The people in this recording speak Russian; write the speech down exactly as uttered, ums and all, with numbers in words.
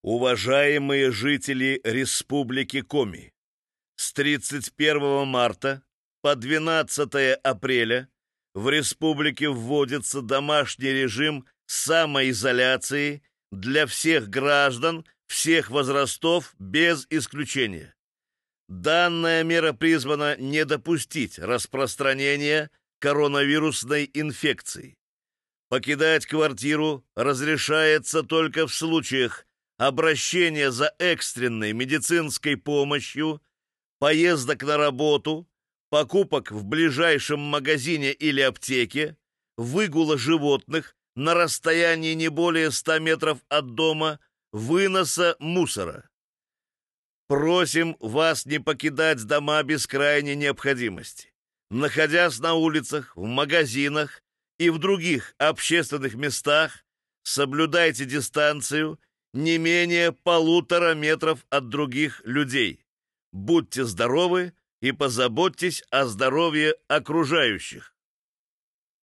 Уважаемые жители Республики Коми, с тридцать первого марта по двенадцатое апреля в республике вводится домашний режим самоизоляции для всех граждан всех возрастов без исключения. Данная мера призвана не допустить распространения коронавирусной инфекции. Покидать квартиру разрешается только в случаях обращения за экстренной медицинской помощью, поездок на работу, покупок в ближайшем магазине или аптеке, выгула животных на расстоянии не более ста метров от дома, выноса мусора. Просим вас не покидать дома без крайней необходимости. Находясь на улицах, в магазинах и в других общественных местах, соблюдайте дистанцию не менее полутора метров от других людей. Будьте здоровы и позаботьтесь о здоровье окружающих.